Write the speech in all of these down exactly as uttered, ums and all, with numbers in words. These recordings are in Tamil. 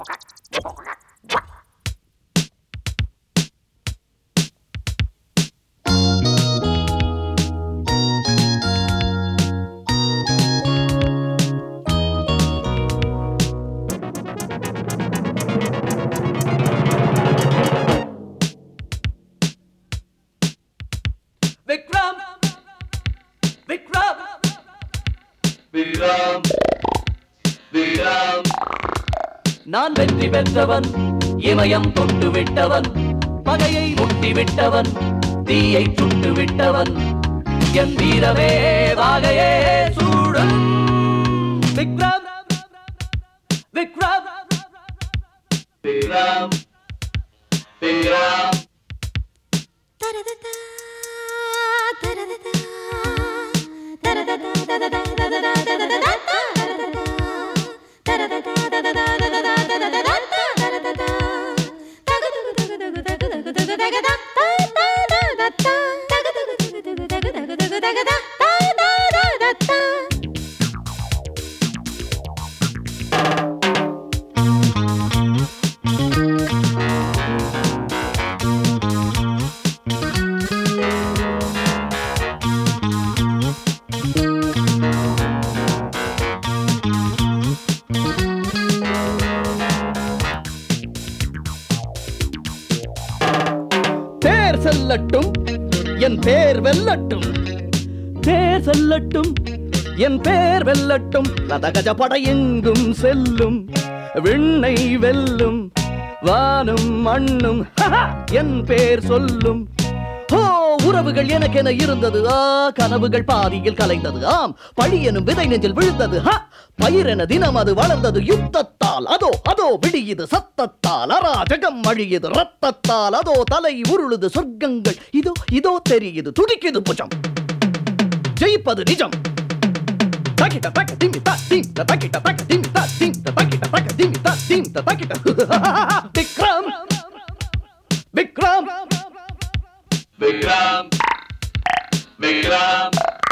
விக்ரம் விக்ரம் விக்ரம் விக்ரம் நான் வெற்றி பெற்றவன், இமயம் தொட்டு விட்டவன், பகையை முட்டி விட்டவன், தீயை சுட்டு விட்டவன், என் வீரமே வாகையே சூடும். விக்ரம் விக்ரம் விக்ரம் விக்ரம் தேர் செல்லட்டும் என் பேர் வெல்லட்டும், தேர் செல்லட்டும் என் பேர் வெல்லட்டும், ரதகஜ படை எங்கும் செல்லும், விண்ணை வெல்லும், வானும் மண்ணும் என் பேர் சொல்லும். ஓ உறவுகள் எனக்கென இருந்தது, ஆ கனவுகள் பாதியில் கலைந்தது, ஆம் பழி எனும் விதை நெஞ்சில் விழுந்தது, பயிரென தினம் அது வளர்ந்தது யுத்தத்தால், அதோ அதோ விடியுது சத்தத்தால், அராஜகம் அழியுது ரத்தத்தால், அதோ தலை உருளுது சொர்க்கங்கள் இதோ இதோ தெரியுது துடிக்குது புஜம், ஜெயிப்பது நிஜம். தக்கிட்ட தக்க திமி தா திம் தக்கிட்ட தக்க திமி தா திம் தக்கிட்ட தக்க திமி தா திம் தக்கிட்ட. விக்ரம் விக்ரம் விக்ரம் விக்ரம்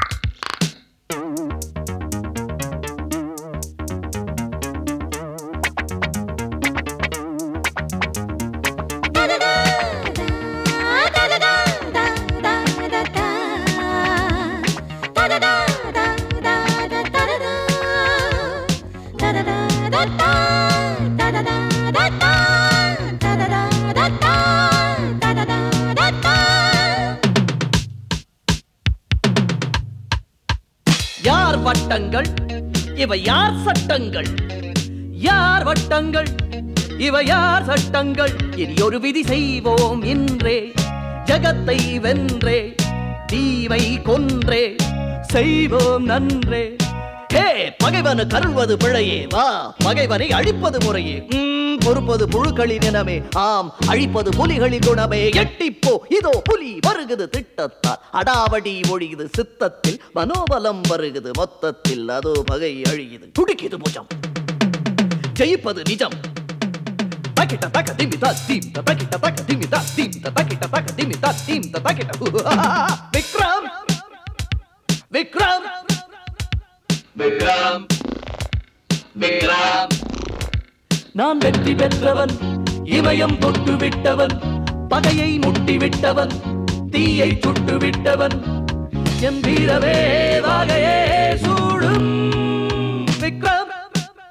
யார் வட்டங்கள் இவை யார் சட்டங்கள், யார் வட்டங்கள் இவை யார் சட்டங்கள், இனி ஒரு விதி செய்வோம் இன்றே, ஜகத்தை வென்றே, தீவை கொன்றே, செய்வோம் நன்றே. ஹே பகைவனு கருள்வது பிழையே, வா பகைவனை அழிப்பது முறையே, பொறுப்பது புழுக்களின் இனமே, ஆம் அழிப்பது புலிகளின் குணமே. எட்டிப்போ இதோ புலி வருகுது திட்டத்தால், அடாவடி ஒழியுது சித்தத்தில், மனோபலம் வருகுது மொத்தத்தில், அதோ பகை அழியுது துடிக்குது புஜம், ஜெயிப்பது நிஜம். தக்கிட்ட தக்க திமி தா தீம் தக்கிட்ட தக்க திமி தா தீம் தக்கிட்ட தக்க திமி தா தீம் தக்கிட்ட. விக்ரம் விக்ரம் விக்ரம் விக்ரம் நான் வெற்றி பெற்றவன், இமயம் தொட்டு விட்டவன், பகையை முட்டி விட்டவன், தீயை சுட்டு விட்டவன், என் வீரவே வாகையே சூடும். விக்ரம்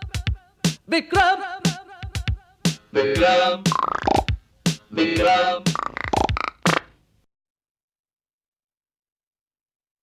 விக்ரம் விக்ரம் விக்ரம்